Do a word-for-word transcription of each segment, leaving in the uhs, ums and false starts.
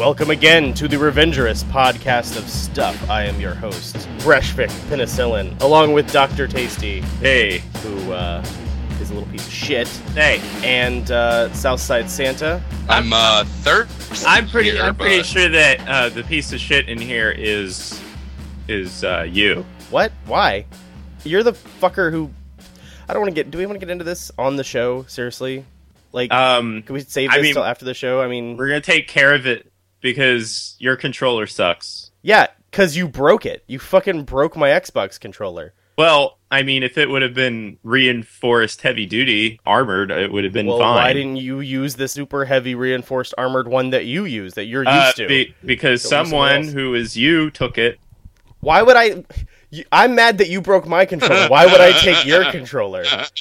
Welcome again to the Revengerous podcast of stuff. I am your host, Breshvik Penicillin, along with Doctor Tasty. Hey. Who, uh, is a little piece of shit. Hey. And, uh, Southside Santa. I'm, uh, third. I'm pretty, here, I'm pretty but... sure that, uh, the piece of shit in here is, is, uh, you. What? Why? You're the fucker who... I don't want to get... Do we want to get into this on the show? Seriously? Like, um, can we save this I mean, till after the show? I mean... We're gonna take care of it because your controller sucks. Yeah, because you broke it. You fucking broke my Xbox controller. Well, I mean, if it would have been reinforced heavy-duty, armored, it would have been well, fine. Why didn't you use the super heavy reinforced armored one that you use, that you're used uh, to? Be- because So someone who is you took it. Why would I... You, I'm mad that you broke my controller. Why would I take your controller?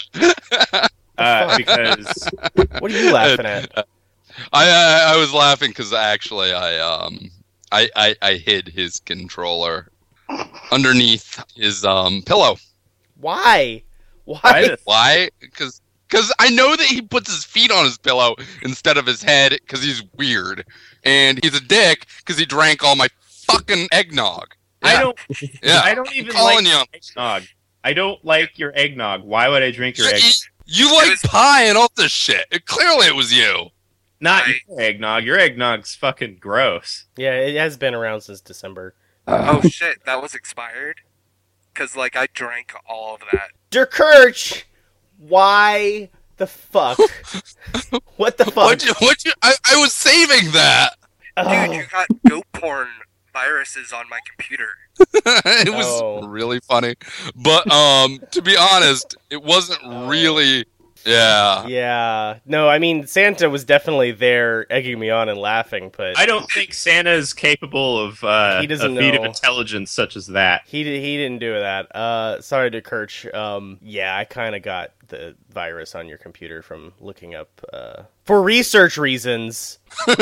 Uh, because... What are you laughing at? I I, I was laughing because actually I um I, I I hid his controller underneath his um pillow. Why? Why? Why? Why? Because because I know that he puts his feet on his pillow instead of his head because he's weird and he's a dick because he drank all my fucking eggnog. Yeah. I don't. Yeah. I don't even calling like you. eggnog. I don't like your eggnog. Why would I drink your You, eggnog? you like was- pie and all this shit. It, clearly, it was you. Not I- your eggnog. Your eggnog's fucking gross. Yeah, it has been around since December. Oh shit, that was expired? Cause like I drank all of that. Der Kirch! Why the fuck? What the fuck? What you? What you? I, I was saving that. Dude, Oh. you got goat porn viruses on my computer. It was Oh. really funny, but um, to be honest, it wasn't Oh. really. Yeah. Yeah. No, I mean, Santa was definitely there egging me on and laughing, but... I don't think Santa is capable of uh, He doesn't a feat of know. intelligence such as that. He did, he didn't do that. Uh, sorry to Kirch. Um, yeah, I kind of got the virus on your computer from looking up, uh, for research reasons. Go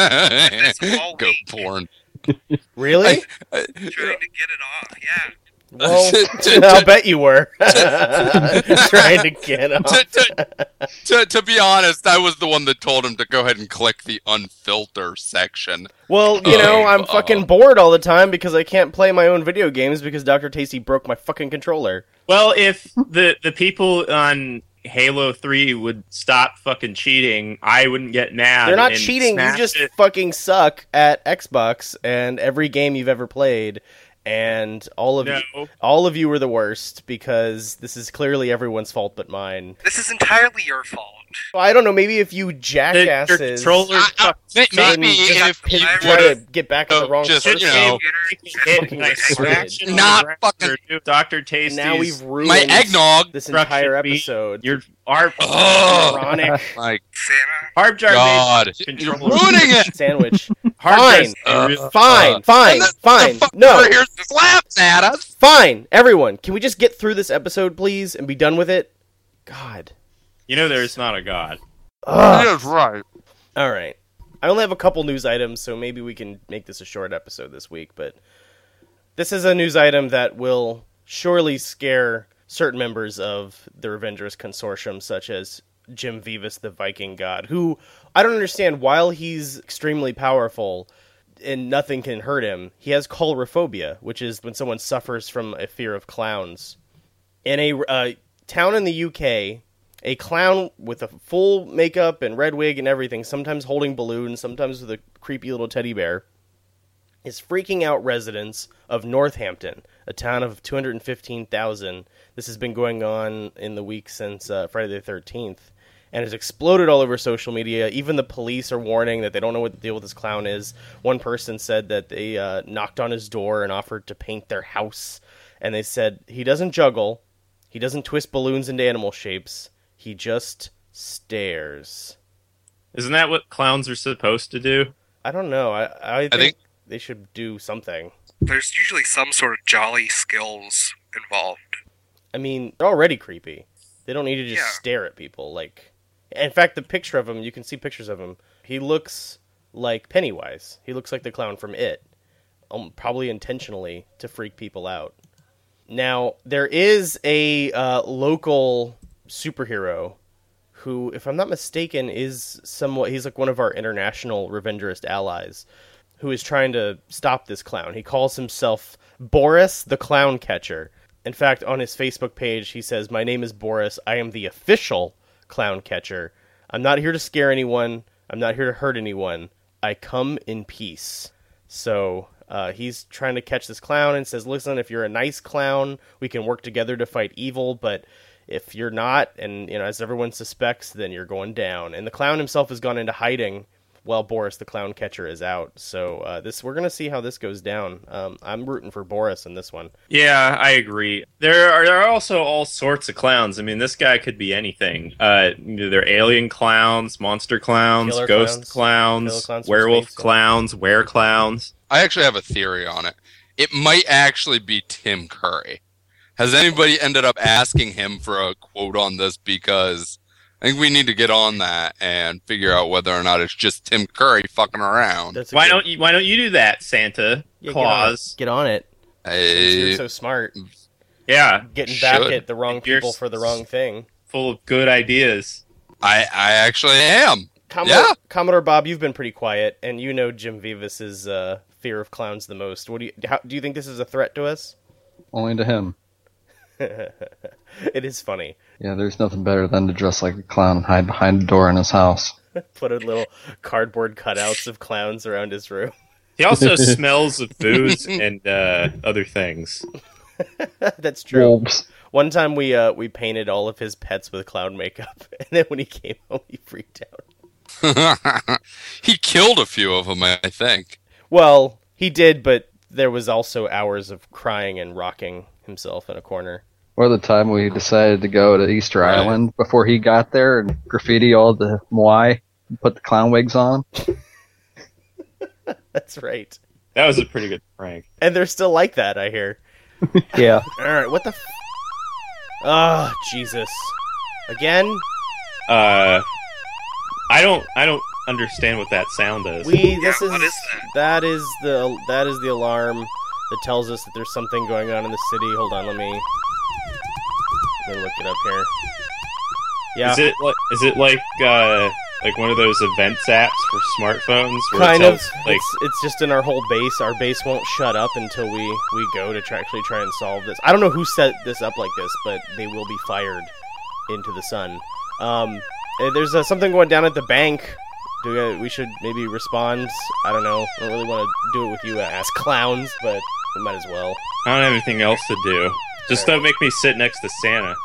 all week. porn. Really? I- Trying to get it off, yeah. Well, to- to- I'll bet you were. Trying to get off. to, to, to, to be honest, I was the one that told him to go ahead and click the unfilter section. Well, you know, Oh, I'm uh, fucking bored all the time because I can't play my own video games because Doctor Tasty broke my fucking controller. Well, if the, the people on Halo three would stop fucking cheating, I wouldn't get mad. They're not and cheating, you smash just it. fucking suck at Xbox and every game you've ever played. And all of No. you, all of you were the worst because this is clearly everyone's fault but mine. This is entirely your fault. Well, I don't know. Maybe if you The- jackasses your controller I- I- fucking may- sucks. maybe just if hit- you I try to would've- get back at the oh, wrong just, person. you know, Hit fucking nice retarded. scratch in Not the fucking- record. Doctor Tasty's. And now we've ruined my eggnog. this Construction entire beat. episode. Your harp, Ugh. Ironic My Santa. harp jar God, made you're controller. ruining it. sandwich. Harp Fine. jars- Uh, Fine, Uh, fine, And the- fine. the fucker No, here slaps at us. fine. Everyone, can we just get through this episode, please, and be done with it? God. You know there's not a god. Ugh. Yes, right. All right. I only have a couple news items, so maybe we can make this a short episode this week, but this is a news item that will surely scare certain members of the Revengerous Consortium, such as Jim Vivas, the Viking god, who, I don't understand, while he's extremely powerful and nothing can hurt him, he has coulrophobia, which is when someone suffers from a fear of clowns. In a uh, town in the U K, a clown with a full makeup and red wig and everything, sometimes holding balloons, sometimes with a creepy little teddy bear, is freaking out residents of Northampton, a town of two hundred fifteen thousand. This has been going on in the week since uh, Friday the thirteenth, and has exploded all over social media. Even the police are warning that they don't know what the deal with this clown is. One person said that they uh, knocked on his door and offered to paint their house, and they said, he doesn't juggle, he doesn't twist balloons into animal shapes, he just stares. Isn't that what clowns are supposed to do? I don't know. I, I, think, think- they should do something. There's usually some sort of jolly skills involved. I mean, they're already creepy. They don't need to just Yeah. stare at people. Like, in fact, the picture of him, you can see pictures of him. He looks like Pennywise. He looks like the clown from It. Um, probably intentionally to freak people out. Now, there is a uh, local superhero who, if I'm not mistaken, is somewhat... He's like one of our international Revengerist allies. who is trying to stop this clown. He calls himself Boris the Clown Catcher. In fact, on his Facebook page, he says, "My name is Boris. I am the official clown catcher. I'm not here to scare anyone. I'm not here to hurt anyone. I come in peace." So uh, he's trying to catch this clown and says, "Listen, if you're a nice clown, we can work together to fight evil. But if you're not, and you know, as everyone suspects, then you're going down." And the clown himself has gone into hiding while Boris the Clown Catcher is out. So uh, this we're gonna see how this goes down. Um, I'm rooting for Boris in this one. Yeah, I agree. There are there are also all sorts of clowns. I mean, this guy could be anything. Uh, they're alien clowns, monster clowns, Killer ghost clowns, clowns, killer clowns from werewolf space, yeah. clowns, were clowns. I actually have a theory on it. It might actually be Tim Curry. Has anybody ended up asking him for a quote on this? Because I think we need to get on that and figure out whether or not it's just Tim Curry fucking around. That's a Why good- don't you Why don't you do that, Santa Yeah, Claus? Get on it. Get on it. Since you're I, so smart. Yeah, Getting back Should. at the wrong You're people for the wrong thing. full of good ideas. I, I actually am. Commodore, Yeah. Commodore Bob, you've been pretty quiet, and you know Jim Vivas's uh, fear of clowns the most. What do you how, do you think this is a threat to us? Only to him. It is funny. Yeah, there's nothing better than to dress like a clown and hide behind a door in his house. Put a little cardboard cutouts of clowns around his room. He also smells of booze and uh, other things. That's true. Wolves. One time we uh, we painted all of his pets with clown makeup, and then when he came home, he freaked out. He killed a few of them, I think. Well, he did, but there was also hours of crying and rocking himself in a corner. Or the time we decided to go to Easter Right. Island before he got there and graffiti all the Moai and put the clown wigs on him. That's right. That was a pretty good prank. And they're still like that, I hear. Yeah. All right, what the? F- oh, Jesus! Again, Uh, I don't I don't understand what that sound is. we. This Yeah, is what is that is the that is the alarm that tells us that there's something going on in the city. Hold on, let me let me look it up here. Yeah, Is it like is it like uh like one of those events apps for smartphones? Where kind it of. tells, like It's it's just in our whole base. Our base won't shut up until we we go to try, actually try and solve this. I don't know who set this up like this, but they will be fired into the sun. Um, eh, there's uh, something going down at the bank. Do we, we should maybe respond? I don't know. I don't really want to do it with you as clowns, but we might as well. I don't have anything else to do. Just don't make me sit next to Santa.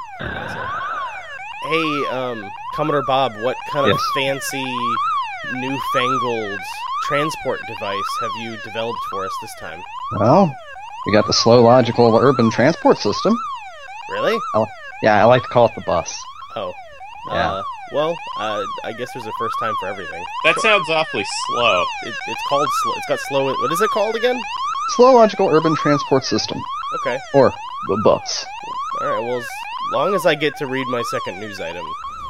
Hey, um, Commodore Bob, what kind of Yes. fancy, newfangled transport device have you developed for us this time? Well, we got the slow logical urban transport system. Really? Yeah, I like to call it the bus. Oh. Yeah. Uh, well, uh, I guess there's a first time for everything. That sounds awfully slow. It, it's called. Sl- it's got slow. What is it called again? Slow logical urban transport system. Okay. Or the bus. All right. Well, as long as I get to read my second news item.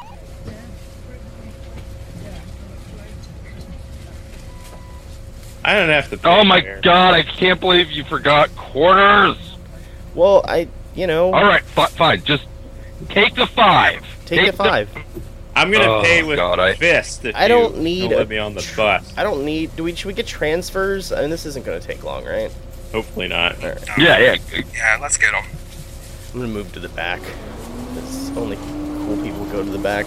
I don't have to pay Oh my there. god, I can't believe you forgot quarters! Well, I, you know, Alright, fi- fine, just take the five. take the five. I'm gonna Oh, pay with God, I- fist if I you don't need don't let a me on the tr- bus. I don't need. Do we? Should we get transfers? I mean, this isn't going to take long, right? Hopefully not. All right. Yeah, yeah. Yeah, let's get them. I'm gonna move to the back. It's only cool people go to the back.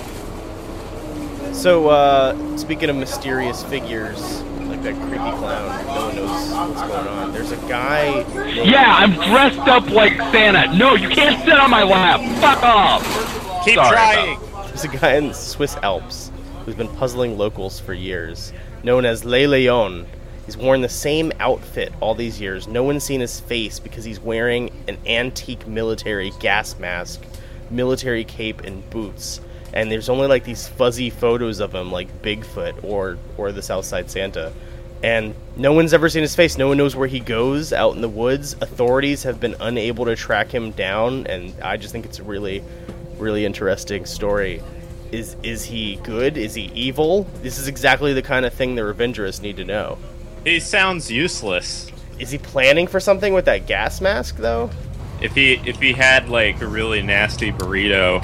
So, uh, speaking of mysterious figures, like that creepy clown, no one knows what's going on. There's a guy. Yeah, I'm dressed up like Santa. No, you can't sit on my lap. Fuck off. Keep Sorry trying. There's a guy in the Swiss Alps who's been puzzling locals for years, known as Le Leon. He's worn the same outfit all these years. No one's seen his face because he's wearing an antique military gas mask, military cape, and boots. And there's only like these fuzzy photos of him, like Bigfoot or or the Southside Santa. And no one's ever seen his face. No one knows where he goes out in the woods. Authorities have been unable to track him down, and I just think it's a really, really interesting story. Is is he good? Is he evil? This is exactly the kind of thing the Revengers need to know. He sounds useless. Is he planning for something with that gas mask, though? If he if he had like a really nasty burrito,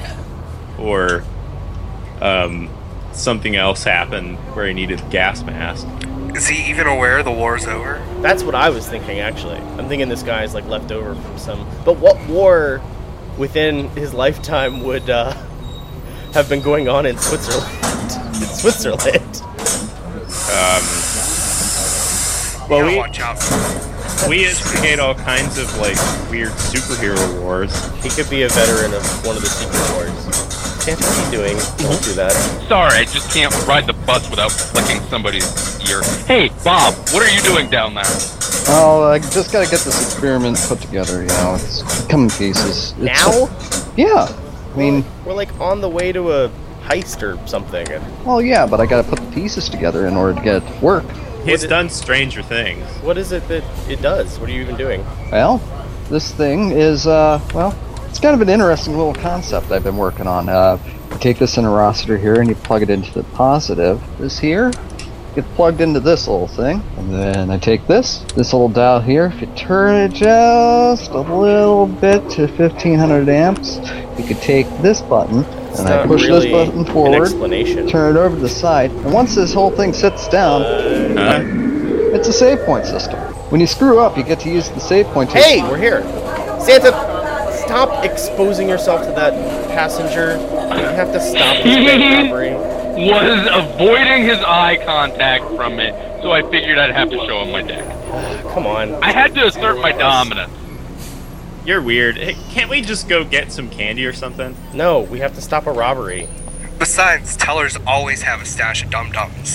or um something else happened where he needed a gas mask. Is Is he even aware the war's over? That's what I was thinking, actually. I'm thinking this guy is like left over from some. But what war within his lifetime would uh, have been going on in Switzerland? in Switzerland. Um, You well, gotta we watch out for him. we instigate all kinds of like weird superhero wars. He could be a veteran of one of the secret wars. Santa, what's he doing? Don't do that. Sorry, I just can't ride the bus without flicking somebody's ear. Hey, Bob, what are you doing down there? Oh, I just gotta get this experiment put together, you know, it's come in pieces. It's Now? yeah. I mean, We're like on the way to a heist or something. well, yeah, but I gotta put the pieces together in order to get it to work. He's it- done stranger things. What is it that it does? What are you even doing? Well, this thing is, uh, well, it's kind of an interesting little concept I've been working on. Uh, you take this interocitor here and you plug it into the positive. This here gets plugged into this little thing. And then I take this, this little dial here. If you turn it just a little bit to fifteen hundred amps, you could take this button It's and I not push really this button an forward, explanation. turn it over to the side. And once this whole thing sits down, Huh? it's a save point system. When you screw up, you get to use the save point to Hey, we're here. Santa, stop exposing yourself to that passenger. You have to stop this bank robbery. Was avoiding his eye contact from me, so I figured I'd have to show him my dick. Come on. I had to assert my dominance. You're weird. Hey, can't we just go get some candy or something? No, we have to stop a robbery. Besides, tellers always have a stash of dum-dums.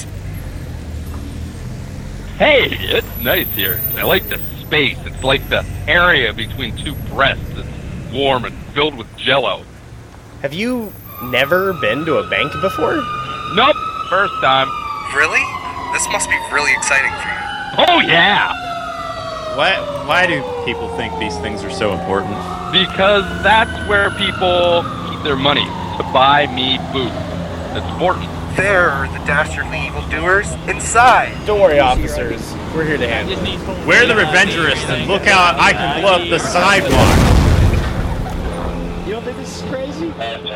Hey, it's nice here. I like the space. It's like the area between two breasts. It's warm and filled with jello. Have you never been to a bank before? Nope, first time. Really? This must be really exciting for you. Oh yeah, Why? Why do people think these things are so important? because that's where people keep their money to buy me food. It's important. There are the dastardly evildoers inside. Don't worry, officers. We're here to handle it. We're the Revengerists, and look out! I can blow up the sidewalk. You don't think this is crazy?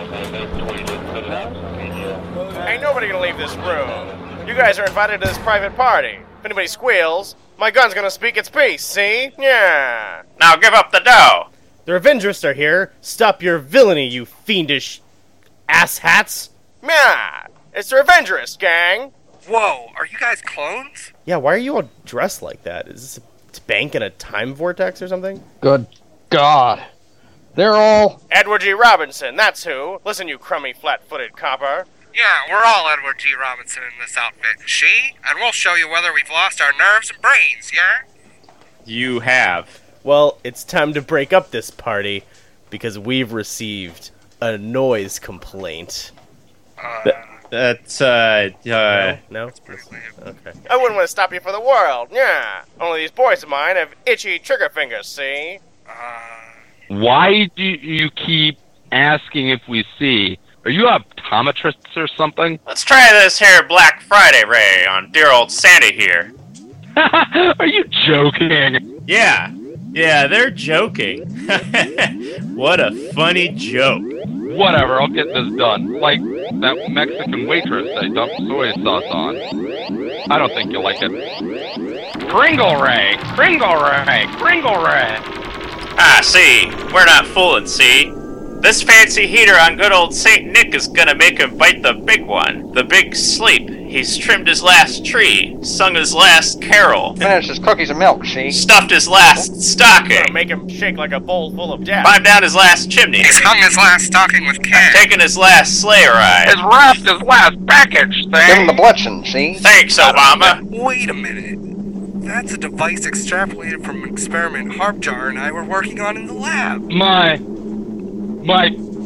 Ain't nobody gonna leave this room. You guys are invited to this private party. If anybody squeals, my gun's gonna speak its piece, see? Yeah. Now give up the dough. The Revengerists are here. Stop your villainy, you fiendish asshats. Yeah. It's the Revengerists, gang. Whoa, are you guys clones? Yeah, why are you all dressed like that? Is this a bank in a time vortex or something? Good God. They're all... Edward G. Robinson, that's who. Listen, you crummy, flat-footed copper. Yeah, we're all Edward G. Robinson in this outfit, she? And we'll show you whether we've lost our nerves and brains, yeah? You have. Well, it's time to break up this party because we've received a noise complaint. Uh, That's uh uh. No? No? pretty lame. Okay. I wouldn't want to stop you for the world, yeah. Only these boys of mine have itchy trigger fingers, see? Uh, Why do you keep asking if we see? Are you optometrists or something? Let's try this here Black Friday Ray on dear old Santa here. Are you joking? Yeah, yeah, they're joking. What a funny joke. Whatever, I'll get this done. Like that Mexican waitress I dumped soy sauce on. I don't think you'll like it. Kringle Ray! Kringle Ray! Kringle Ray! Ah, see, we're not fooling, see? This fancy heater on good old Saint Nick is gonna make him bite the big one. The big sleep. He's trimmed his last tree, sung his last carol, Finish his cookies and milk, see? stuffed his last stocking, Make him shake like a bowl full of death. climbed down his last chimney, he's hung his last stocking with care. taken his last sleigh ride. His last, his last package Give him the thing! bletchin, see? Thanks, Obama. Wait a minute. That's a device extrapolated from an experiment Harpjar and I were working on in the lab. My, my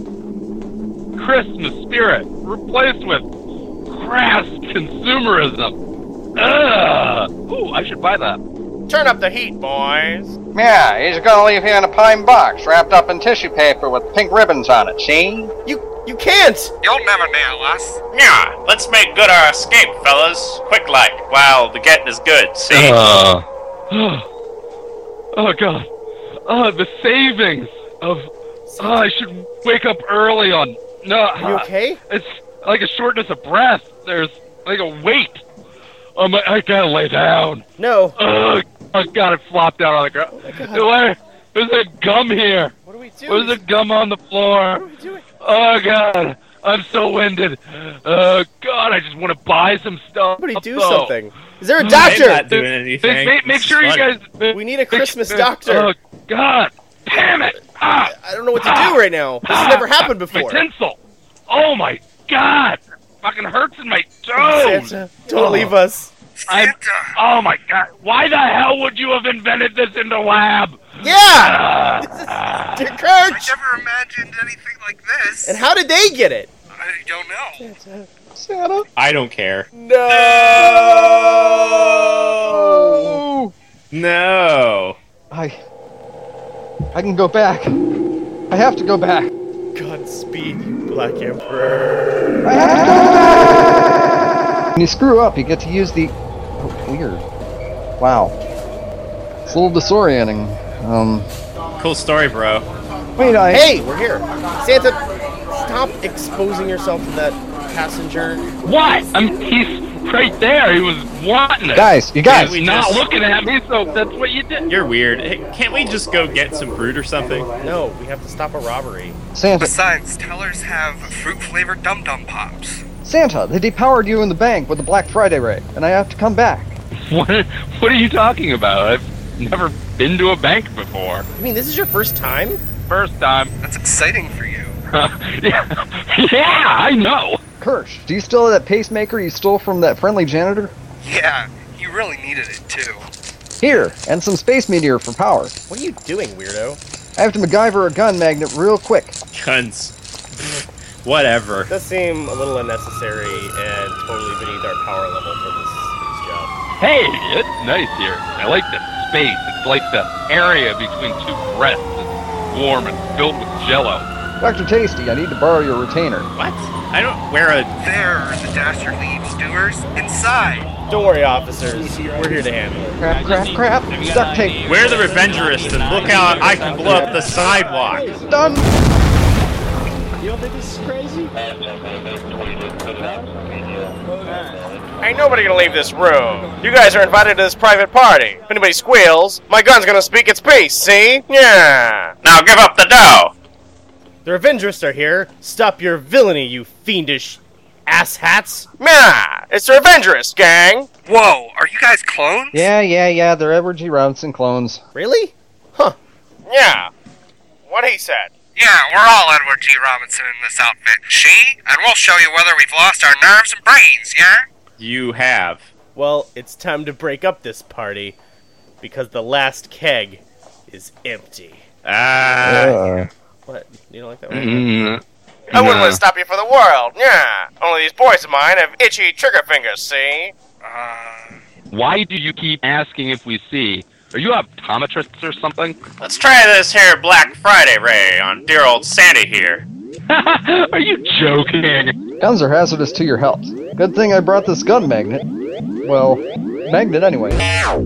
Christmas spirit replaced with crass consumerism. Ugh! Ooh, I should buy that. Turn up the heat, boys. Yeah, he's gonna leave you in a pine box wrapped up in tissue paper with pink ribbons on it, see? You you can't. You'll never nail us. Yeah, let's make good our escape, fellas. Quick like, while the getting is good, see? Uh. Oh god. Oh, the savings of. Oh, I should wake up early on. No. Are you okay? It's like a shortness of breath. There's like a weight. Oh my, I gotta lay down. No. Ugh, oh god, it flopped down on the ground. Oh Where? There's a gum here. What do we do? There's a gum on the floor. What are we doing? Oh god, I'm so winded. Oh god, I just want to buy some stuff. Somebody do though. something. Is there a I'm doctor? not doing anything. Make, make It's sure you fun. guys. We need a Christmas make- doctor. Oh god, damn it! Ah, I don't know what to do right now. This has never happened my before. tinsel. Oh my god, fucking hurts in my toes. Santa, don't leave us. I'm, Santa! oh my god, why the hell would you have invented this in the lab? Yeah! Dear I Kirch! never imagined anything like this. And how did they get it? I don't know. Santa. I don't care. No! No. I. I can go back. I have to go back. Godspeed, you Black Emperor. I have to go back. When you screw up, you get to use the. Oh, weird. Wow. It's a little disorienting. Um. Cool story, bro. Wait, I. Hey, we're here. Santa, stop exposing yourself to that passenger. What? I'm, he's right there. He was wanting it. Guys, you guys. we He's not just- looking at me, so that's what you did. You're weird. Hey, can't we just go get some fruit or something? No, we have to stop a robbery. Santa. Besides, tellers have fruit-flavored Dum Dum Pops. Santa, they depowered you in the bank with the Black Friday raid, and I have to come back. What? What are you talking about? I've never been to a bank before. I mean, this is your first time? First time. That's exciting for you. yeah, yeah, I know. Kirsch, do you still have that pacemaker you stole from that friendly janitor? Yeah, you really needed it too. Here, and some space meteor for power. What are you doing, weirdo? I have to MacGyver a gun magnet real quick. Guns. Whatever. It does seem a little unnecessary and totally beneath our power level for this, this job. Hey, it's nice here. I like the space. It's like the area between two breasts. It's warm and filled with jello. Doctor Tasty, I need to borrow your retainer. What? I don't wear a. There are the dastardly doers inside. Don't worry, officers. We're here to handle it. Crap, crap, crap. Duct tape. We're the Revengerists, and look how I can blow up the sidewalk. Done. Ain't nobody gonna leave this room. You guys are invited to this private party. If anybody squeals, my gun's gonna speak its piece, see? Yeah. Now give up the dough! The Revengerists are here. Stop your villainy, you fiendish asshats. Yeah, it's the Revengerists, gang. Whoa, are you guys clones? Yeah, yeah, yeah, they're Edward G. Robinson clones. Really? Huh. Yeah. What he said. Yeah, we're all Edward G. Robinson in this outfit. She? And we'll show you whether we've lost our nerves and brains, yeah? You have. Well, it's time to break up this party, because the last keg is empty. Ah. Uh, What? You don't like that one? Mm, I wouldn't no. want to stop you for the world. Yeah. Only these boys of mine have itchy trigger fingers, see? Uh, Why do you keep asking if we see? Are you optometrists or something? Let's try this here Black Friday ray on dear old Sandy here. Are you joking? guns are hazardous to your health. Good thing I brought this gun magnet. Well, magnet anyway. now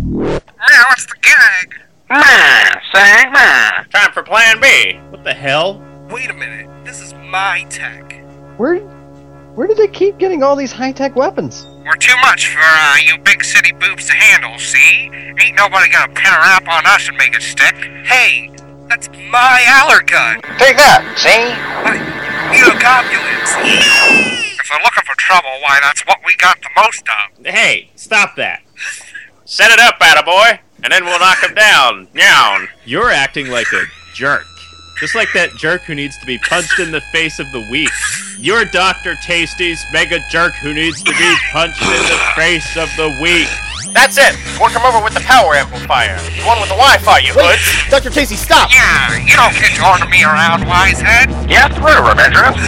what's the gag? Ma, say ma. Time for plan B. What the hell? Wait a minute, this is my tech. Where, where do they keep getting all these high-tech weapons? We're too much for uh, you big city boobs to handle, see? Ain't nobody gonna pin a rap on us and make it stick. Hey, that's my Aller gun. Take that, see? Immunocopulants. If they're looking for trouble, why, that's what we got the most of. Hey, stop that. Set it up, attaboy, and then we'll knock him down. Nyown. You're acting like a jerk. Just like that jerk who needs to be punched in the face of the weak. You're Doctor Tasty's mega jerk who needs to be punched in the face of the weak. That's it. We'll come over with the power amplifier. The one with the Wi-Fi, you hoods. Doctor Tasty, stop. Yeah, you don't get to order me around, wisehead. Get through, Revengerous.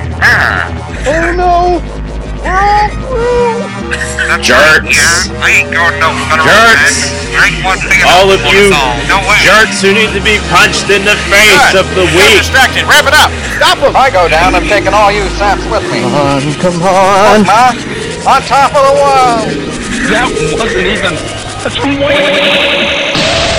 Oh no! We're all through! That's Jerks. right, yeah, I ain't going no federal Jerks. bed. There ain't one big enough All of to you put us all. No way. jerks who need to be punched in the face of the weak. Distracted. Wrap it up. Stop him. I go down, I'm taking all you saps with me. Come on, come on. Huh? On top of the world! That wasn't even. That's way.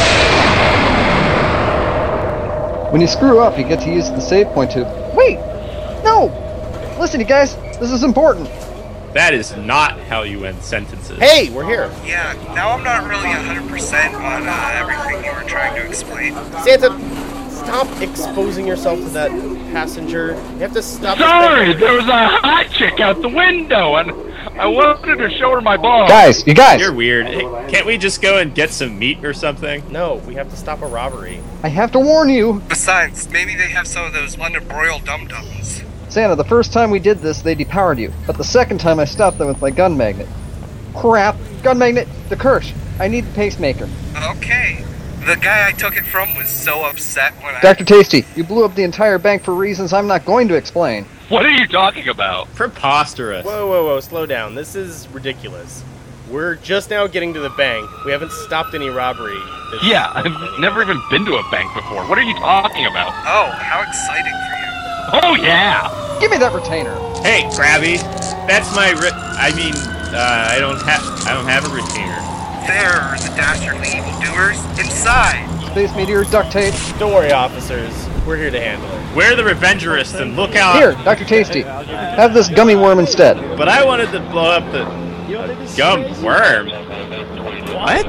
When you screw up, you get to use the save point to... Wait! No! Listen, you guys, this is important. That is not how you end sentences. Hey, we're here. Yeah, now I'm not really one hundred percent on uh, everything you were trying to explain. Santa, stop exposing yourself to that passenger. You have to stop. Sorry, there was a hot chick out the window, and I wanted to show her my balls. Guys, you guys! You're weird. Hey, can't we just go and get some meat or something? No, we have to stop a robbery. I have to warn you! Besides, maybe they have some of those London broiled dum-dums. Santa, the first time we did this, they depowered you. But the second time, I stopped them with my gun magnet. Crap! Gun magnet! The Kirsch! I need the pacemaker. Okay. The guy I took it from was so upset when I... Doctor Tasty, you blew up the entire bank for reasons I'm not going to explain. What are you talking about? Preposterous. Whoa, whoa, whoa, slow down. This is ridiculous. We're just now getting to the bank. We haven't stopped any robbery. This Yeah, I've never even been to a bank before. What are you talking about? Oh, how exciting for you. Oh, yeah! Give me that retainer! Hey, Krabby, that's my. Ri- I mean, uh, I don't have. I don't have a retainer. There are the dastardly evildoers inside. Space meteor duct tape. Don't worry, officers. We're here to handle it. We're the Revengerists, and look out. Here, Doctor Tasty. Have this gummy worm instead. But I wanted to blow up the gum worm. What?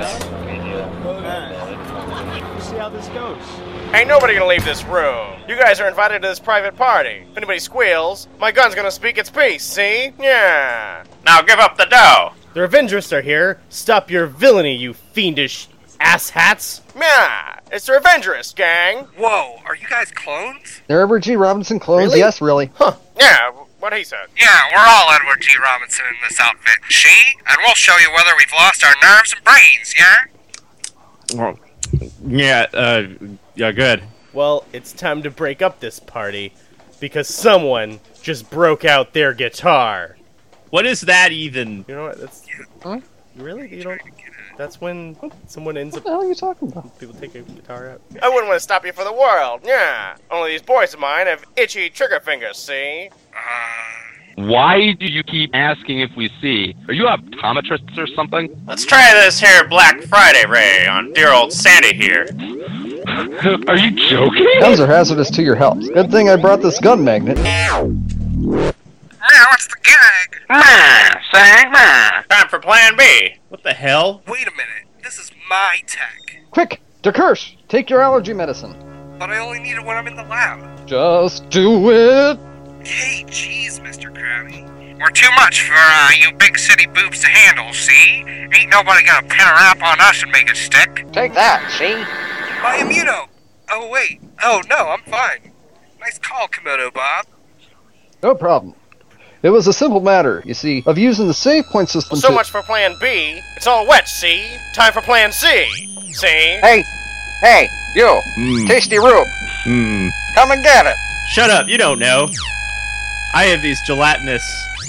See how this goes. Ain't nobody gonna leave this room. You guys are invited to this private party. If anybody squeals, my gun's gonna speak its piece, see? Yeah. Now give up the dough. The Revengerists are here. Stop your villainy, you fiendish asshats. Yeah, it's the Revengerists, gang. Whoa, are you guys clones? They're Edward G. Robinson clones, Really? yes, really. Huh. Yeah, what he said. Yeah, we're all Edward G. Robinson in this outfit, see? And we'll show you whether we've lost our nerves and brains, yeah? Well, yeah. Uh, yeah. Good. Well, it's time to break up this party because someone just broke out their guitar. What is that even? You know what? That's Huh? really you don't. That's when someone ends What up. the hell are you talking about? People take a guitar out. I wouldn't want to stop you for the world. Yeah. Only these boys of mine have itchy trigger fingers. See? Uh, Why do you keep asking if we see? Are you optometrists or something? Let's try this here Black Friday ray on dear old Sandy here. Are you joking? Guns are hazardous to your health. Good thing I brought this gun magnet. now what's the gag? Time for plan B. What the hell? Wait a minute, this is my tech. Quick, De Kirsch, take your allergy medicine. But I only need it when I'm in the lab. Just do it. Hey, jeez, Mister Krabby. We're too much for uh, you big city boobs to handle, see? Ain't nobody gonna pin a rap on us and make it stick. Take that, see? My immuno! Oh, wait. Oh, no, I'm fine. Nice call, Komodo Bob. No problem. It was a simple matter, you see, of using the save point system Well, so to... much for plan B. It's all wet, see? Time for plan C. See? Hey! Hey, you! Mm. Tasty Rube! Hmm. Come and get it! Shut up. You don't know. I have these gelatinous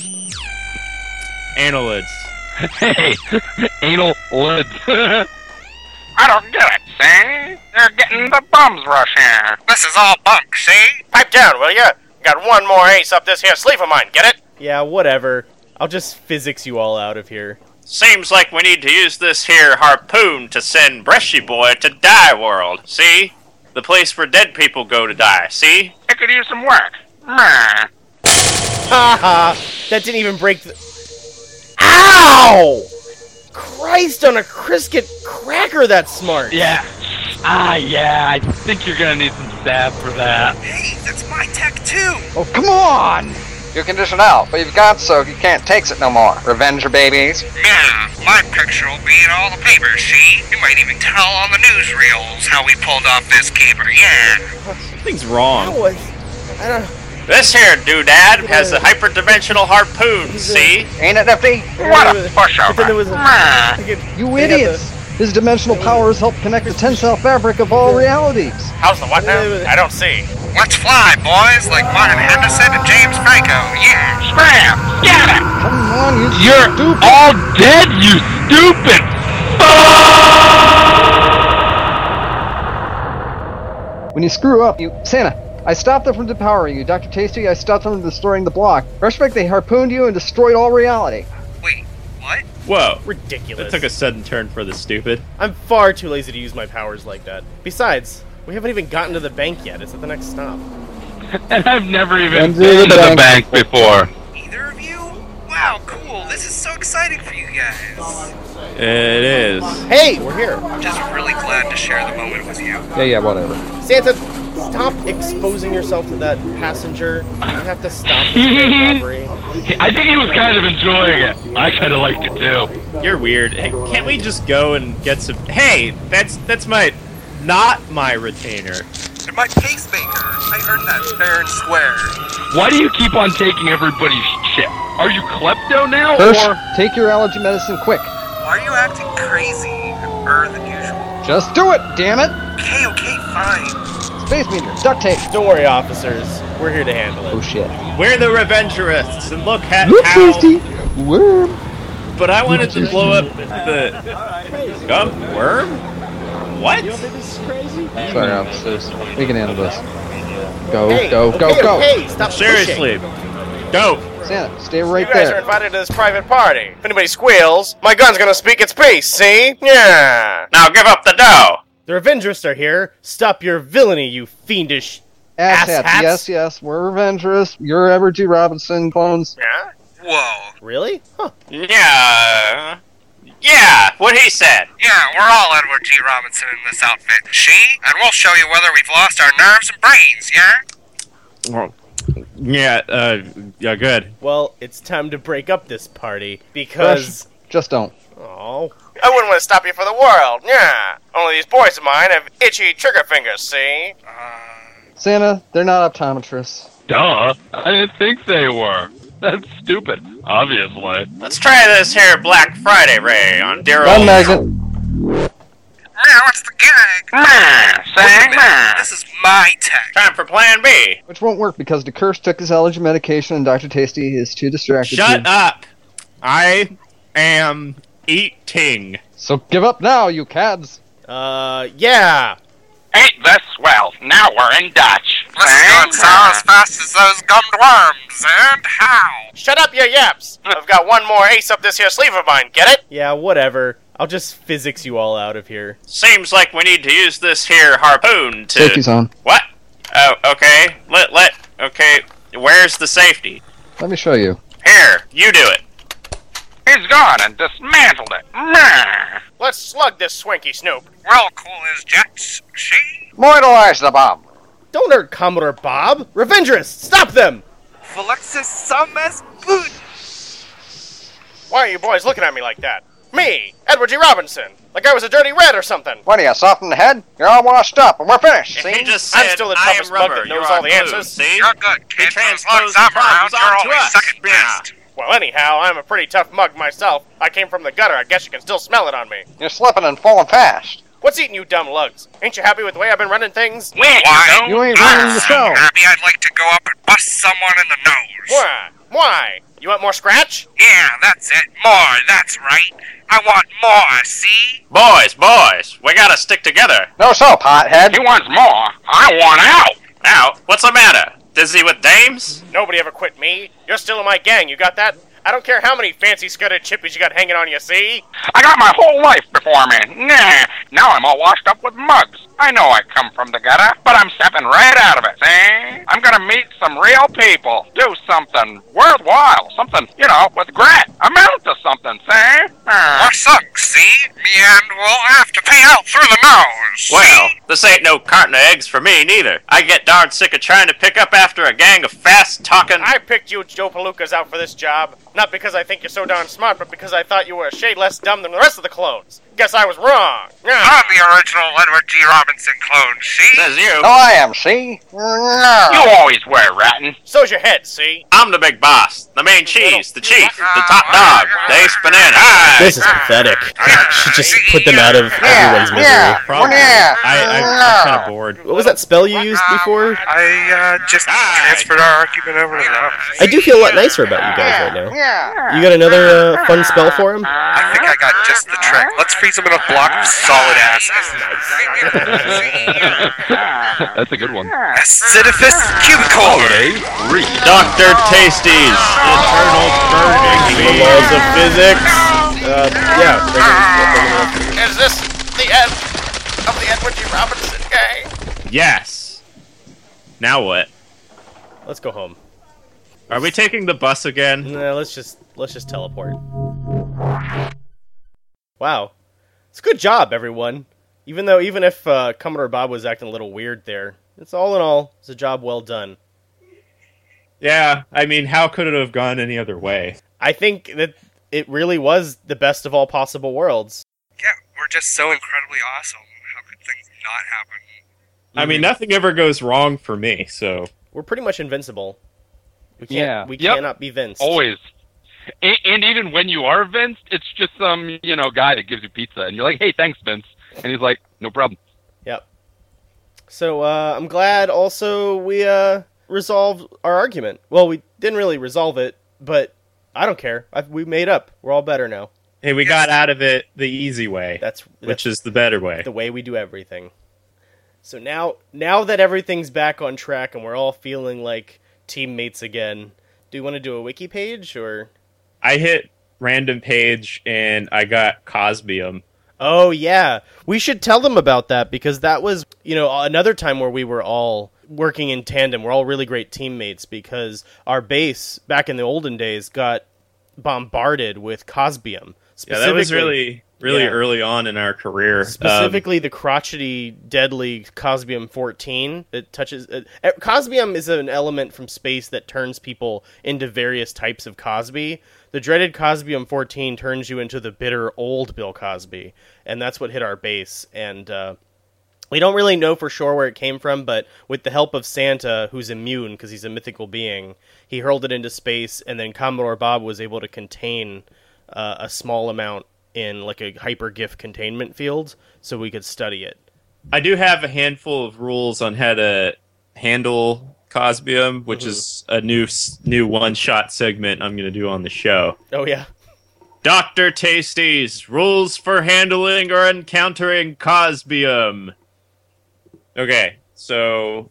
annelids. Hey, anal lids. I don't get it, see? They're getting the bums rush here. This is all bunk, see? Pipe down, will ya? Got one more ace up this here sleeve of mine, get it? Yeah, whatever. I'll just physics you all out of here. Seems like we need to use this here harpoon to send Bresci Boy to Die World, see? The place where dead people go to die, see? It could use some work. Meh. Ha ha! That didn't even break the... Ow! Christ on a Crisket cracker, that's smart. Yeah. Ah, yeah, I think you're gonna need some stab for that. Hey, that's my tech, too! Oh, come on! You can dish it out, but you've got so you can't takes it no more. Revenge your babies. Yeah, my picture will be in all the papers, see? You might even tell on the newsreels how we pulled off this caper, yeah. Something's wrong. That was... I don't... This here doodad has a hyperdimensional harpoon, see? Ain't it nifty? What a But then there pushover! was a... Meh. I could- You they had idiots! His dimensional powers help connect the tensile fabric of all realities. How's the what now? I don't see. Let's fly, boys, like Martin Henderson and James Franco, yeah. Scram! Get it! Come on, you You're stupid... all dead, you stupid When you screw up, you... Santa, I stopped them from depowering you. Doctor Tasty, I stopped them from destroying the block. Rushback, they harpooned you and destroyed all reality. Wait, what? Whoa. Ridiculous. That took a sudden turn for the stupid. I'm far too lazy to use my powers like that. Besides, we haven't even gotten to the bank yet. It's at the next stop. And I've never even Been to been the to the bank bank before. Either of you? Wow, cool. cool. This is so exciting for you guys. It is. Hey, we're here. I'm just really glad to share the moment with you. Yeah, yeah, whatever. Santa, stop exposing yourself to that passenger. You have to stop this great robbery. I think he was kind of enjoying it. I kind of liked it too. You're weird. Hey, can't we just go and get some? Hey, that's that's my, not my retainer. And my pacemaker. I earned that fair and square. Why do you keep on taking everybody's shit? Are you klepto now, Hirsch, or take your allergy medicine quick. Why are you acting crazier than usual? Just do it, damn it! Okay, okay, fine. Space meter, duct tape. Don't worry, officers. We're here to handle it. Oh shit. We're the Revengerists, and look at Look, how. tasty. Worm. But I wanted to blow up the. Gum worm? What? Sorry, officers. We can handle this. Go, Hey, go, okay, go, go. okay, stop Seriously, go. Santa, stay right You guys there. are invited to this private party. If anybody squeals, my gun's gonna speak its piece, see? Yeah. Now give up the dough. The Revengerists are here. Stop your villainy, you fiendish... Ass Ass hats. hats? Yes, yes, we're Revengerists. You're Edward G. Robinson clones. Yeah? Whoa. Really? Huh. Yeah. Yeah, what he said. Yeah, we're all Edward G. Robinson in this outfit, see? And we'll show you whether we've lost our nerves and brains, yeah? Well, yeah, uh, yeah, good. Well, it's time to break up this party, because... Just don't. Oh. I wouldn't want to stop you for the world, yeah. Only these boys of mine have itchy trigger fingers, see? Santa, they're not optometrists. duh? I didn't think they were. That's stupid, obviously. Let's try this here Black Friday, Ray, on dear Run, old... Magnet. Now what's the gag? Ah, Wait a say, minute, ah. this is my tech. Time for Plan B. Which won't work because DeKirsch took his allergy medication and Doctor Tasty is too distracted Shut to... up! I am eating. So give up now, you cads! Uh, yeah. Ain't this swell? Now we're in Dutch. This is going sour as fast as those gummed worms, and how? Shut up, you yaps! I've got one more ace up this here sleeve of mine, get it? Yeah, whatever. I'll just physics you all out of here. Seems like we need to use this here harpoon to... Safety's on. What? Oh, okay. Let, let, okay. Where's the safety? Let me show you. Here, you do it. He's gone and dismantled it. Meh. Let's slug this Swanky Snoop. Well, cool as jets, see? Mortalize the bomb. Don't hurt Commodore Bob! Revengerists, stop them! Felixus Summers Boot. Why are you boys looking at me like that? Me, Edward G. Robinson. Like I was a dirty rat or something. What are you, soft in the head? You're all washed up and we're finished, If see? he just said, I'm still the I toughest am mug rubber, that you knows are all the glue, answers. see? You're good, He kid. As long transposed as I'm the around, problems you're onto always us. second Yeah. best. Well, anyhow, I'm a pretty tough mug myself. I came from the gutter. I guess you can still smell it on me. You're slipping and falling fast. What's eating you dumb lugs? Ain't you happy with the way I've been running things? Wait, Why? You ain't Ah. running the show! Happy I'd like to go up and bust someone in the nose. Why? Why? You want more scratch? Yeah, that's it. More, that's right. I want more, see? Boys, boys, we gotta stick together. No so, pothead. He wants more. I want out. Now, what's the matter? Dizzy with dames? Nobody ever quit me. You're still in my gang, you got that? I don't care how many fancy scudded chippies you got hanging on you, see? I got my whole life before me. Nah, now I'm all washed up with mugs. I know I come from the gutter, but I'm stepping right out of it, see? I'm gonna meet some real people. Do something worthwhile. Something, you know, with grit. Amount to something, see? Uh, Or sucks, see? Me and we'll have to pay out through the nose. Well, this ain't no carton of eggs for me, neither. I get darn sick of trying to pick up after a gang of fast-talking... I picked you Joe Palookas out for this job. Not because I think you're so darn smart, but because I thought you were a shade less dumb than the rest of the clones. Guess I was wrong. Yeah. I'm the original Edward G. Robinson clone, see? Says you. no, I am, see? No. You always wear ratting. So's your head, see? I'm the big boss, the main cheese, the chief, the top dog, the ace banana. This is pathetic. Should just put them out of everyone's misery. Yeah, Probably. yeah. I, I, I'm kind of bored. What was that spell you used before? I, uh, just transferred our argument over to the office. I do feel a lot nicer about you guys right now. Yeah. You got another uh, fun spell for him? I think I got just the trick. Let's freeze him in a block of solid acid. That's a good one. Acidiphus cubicle. Doctor Tasties, eternal burning The me. laws of physics. Uh, yeah. bring him- bring him up. Is this the end of the Edward G. Robinson gang? Yes. Now what? Let's go home. Are we taking the bus again? No, let's just let's just teleport. Wow, it's a good job, everyone. Even though, even if uh, Commodore Bob was acting a little weird there, it's all in all, it's a job well done. Yeah, I mean, how could it have gone any other way? I think that it really was the best of all possible worlds. Yeah, we're just so incredibly awesome. How could things not happen? I mean, nothing ever goes wrong for me, so... We're pretty much invincible. We can't, Yeah. we Yep. cannot be Vince. Always. And, and even when you are Vince, it's just some, you know, guy that gives you pizza. And you're like, hey, thanks, Vince. And he's like, no problem. Yep. So, uh, I'm glad also we, uh, resolved our argument. Well, we didn't really resolve it, but I don't care. I've, we made up. We're all better now. Hey, we got out of it the easy way, That's, which that's is the better way. the way we do everything. So now, now that everything's back on track and we're all feeling like teammates again, do you want to do a wiki page or? I hit random page and I got Cosbium. Oh yeah, we should tell them about that because that was, you know, another time where we were all working in tandem. We're all really great teammates because our base back in the olden days got bombarded with Cosbium. Yeah, that was Specifically- really, really Yeah. early on in our career. Um, Specifically, the crotchety, deadly Cosbium fourteen that touches... Uh, uh, Cosbium is an element from space that turns people into various types of Cosby. The dreaded Cosbium fourteen turns you into the bitter old Bill Cosby, and that's what hit our base. And uh, we don't really know for sure where it came from, but with the help of Santa, who's immune because he's a mythical being, he hurled it into space, and then Commodore Bob was able to contain uh, a small amount in like a hyper-GIF containment field, so we could study it. I do have a handful of rules on how to handle Cosbium, which Mhm. is a new s- new one-shot segment I'm going to do on the show. Oh yeah. Doctor Tasties, rules for handling or encountering Cosbium. Okay, so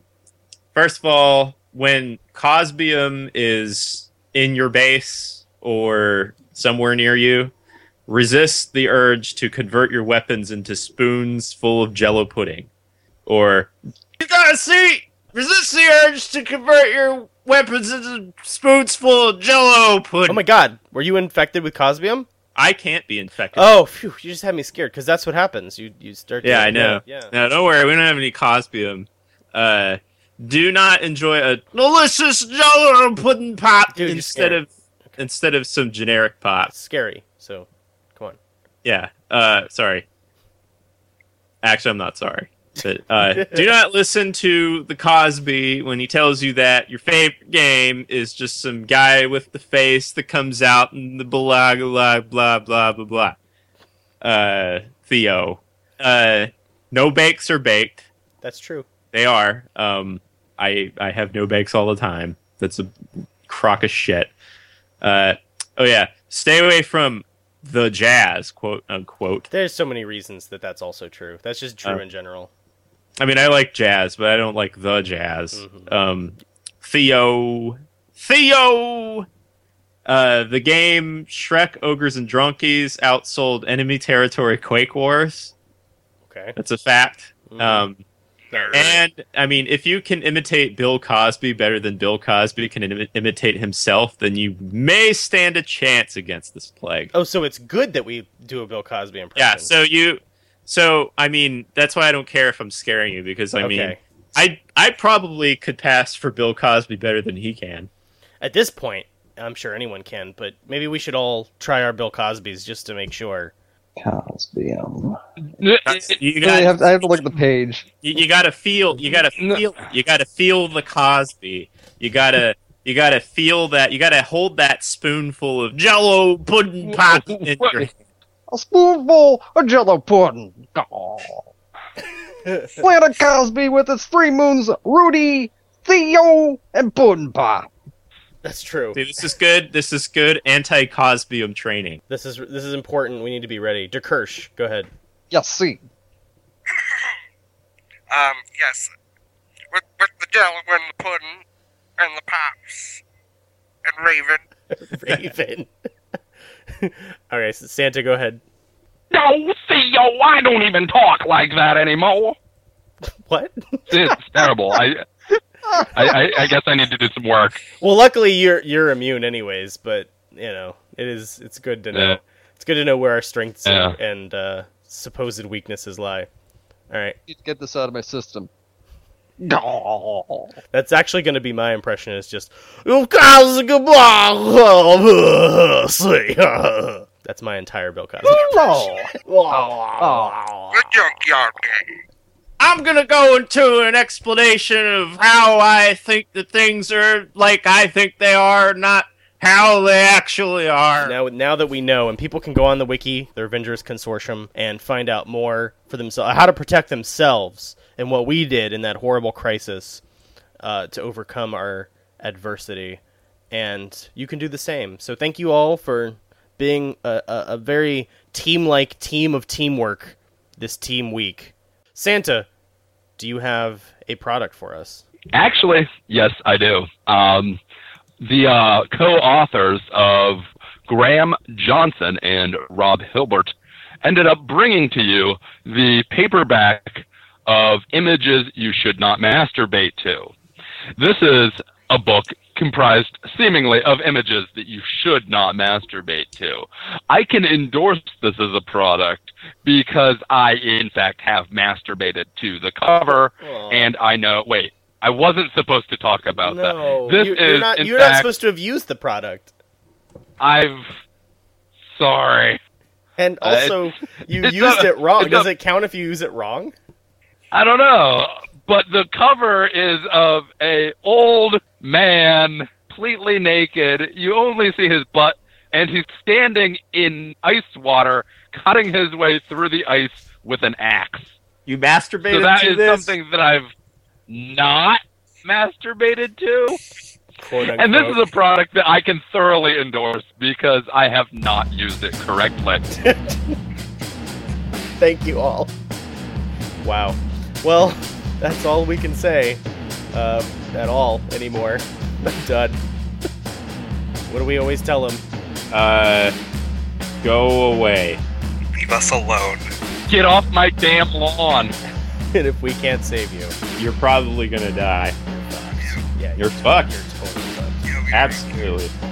first of all, when Cosbium is in your base or somewhere near you, resist the urge to convert your weapons into spoons full of Jello pudding. Or, you gotta see! Resist the urge to convert your weapons into spoons full of Jello pudding! Oh my god, were you infected with Cosbium? I can't be infected. Oh, phew, you just had me scared, because that's what happens. You you start to... Yeah, I know. Yeah. No, don't worry, we don't have any Cosbium. Uh, do not enjoy a delicious Jello pudding pop Dude, you're instead scary. of instead of some generic pop. It's scary, so come on. Yeah. Uh, sorry. Actually, I'm not sorry. But uh, do not listen to the Cosby when he tells you that your favorite game is just some guy with the face that comes out and the blah blah blah blah blah blah. Uh, Theo. Uh, no bakes are baked. That's true. They are. Um, I I have no bakes all the time. That's a crock of shit. Uh, oh yeah, stay away from the jazz, quote unquote. There's so many reasons that that's also true. That's just true Oh. in general. I mean, I like jazz, but I don't like the jazz. Mhm. Um, Theo, Theo. Uh, the game Shrek, Ogres, and Drunkies outsold Enemy Territory Quake Wars. Okay. That's a fact. Mhm. Um, Not really. And, I mean, if you can imitate Bill Cosby better than Bill Cosby can Im- imitate himself, then you may stand a chance against this plague. Oh, so it's good that we do a Bill Cosby impression. Yeah, so you... So, I mean, that's why I don't care if I'm scaring you, because, I mean, Okay. I I probably could pass for Bill Cosby better than he can. At this point, I'm sure anyone can, but maybe we should all try our Bill Cosbys just to make sure. Cosbium. You I got have, I have to look at the page. you, you got to feel you got to feel you got to feel the Cosby. You got to you got to feel that. You got to hold that spoonful of Jello pudding pop in your hand. A spoonful of Jello pudding. Oh. Planet Cosby with its three moons, Rudy, Theo, and Puddin' Pop. That's true. See, this is good. This is good anti-Cosbium training. This is this is important. We need to be ready. Der Kirsch, go ahead. Yes, see. Um, yes. With, with the jello and the pudding and the pops and Raven. Raven. Okay, so Santa, go ahead. No, Theo, I don't even talk like that anymore. What? It's terrible. I I, I, I guess I need to do some work. Well, luckily you're you're immune anyways, but you know it is it's good to know. Yeah. It's good to know where our strengths Yeah. and uh, supposed weaknesses lie. All right, Need to get this out of my system. that's actually going to be my impression. Is just you guys goodbye. That's my entire Bill Cosby. The junkyard gang. I'm gonna go into an explanation of how I think that things are like I think they are, not how they actually are. Now, now that we know, and people can go on the wiki, the Avengers Consortium, and find out more for themselves, how to protect themselves, and what we did in that horrible crisis uh, to overcome our adversity. And you can do the same. So thank you all for being a, a, a very team-like team of teamwork this team week. Santa, do you have a product for us? Actually, yes, I do. Um, the uh, co-authors of Graham Johnson and Rob Hilbert ended up bringing to you the paperback of Images You Should Not Masturbate To. This is a book comprised seemingly of images that you should not masturbate to. I can endorse this as a product because I, in fact, have masturbated to the cover, Aww. and I know... Wait, I wasn't supposed to talk about No, that. This you, is, you're, not, in you're not fact, supposed to have used the product. I've... Sorry. And Uh, also, it's- you it's used not a- it wrong. it's Does not- it count if you use it wrong? I don't know, but the cover is of a old man, completely naked. You only see his butt, and he's standing in ice water, cutting his way through the ice with an axe. You masturbated So that to is this? something that I've not masturbated to. Quote, And this is unquote. a product that I can thoroughly endorse because I have not used it correctly. Thank you all. Wow. Well, that's all we can say uh, at all anymore. I'm done. What do we always tell them? Uh, go away. Leave us alone. Get off my damn lawn. And if we can't save you, You're probably gonna die. yeah, You're fucked. You're totally fucked. You'll be Absolutely.